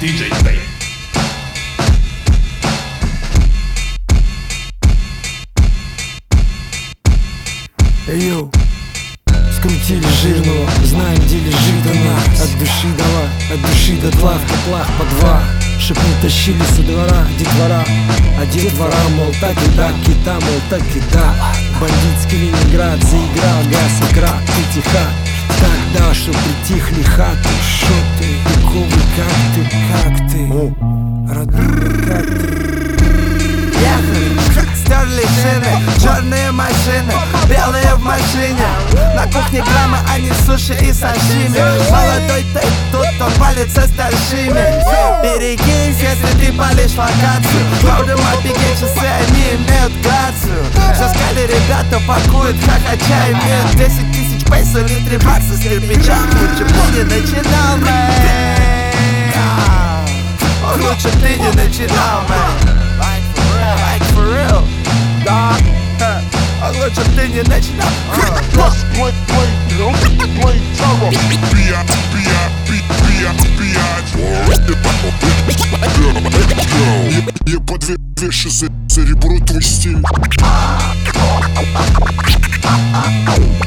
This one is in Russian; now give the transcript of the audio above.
DJ Tape. Йоу, скрутили жирного, знаем, где лежит она. От души давай, от души до тла, в котлах по два. Шепни тащили со двора детвора, а детвора, мол, так и так, кита, мол, так и да. Бандитский Ленинград заиграл, газ, икра, ты тиха. Тогда, что притихли хаты, шо ты, пиковый, как ты, родной, как ты. Стерли шины, черные машины, белые в машине. На кухне граммы, а не суши и сашими. Молодой Тейп, тут он палит со старшими. Берегись, если ты палишь локацию. Клаудем офигеть, часы, они имеют грацию. Все скали ребята пакуют, хохоча имеют 10 тысяч пейсов или 3 бакса с кирпича. Лучше бы не начинал, мэй. Лучше ты не начинал, мэй. Like for real, да. А лучше ты не начинал. Я подвешу за ребро твой стиль.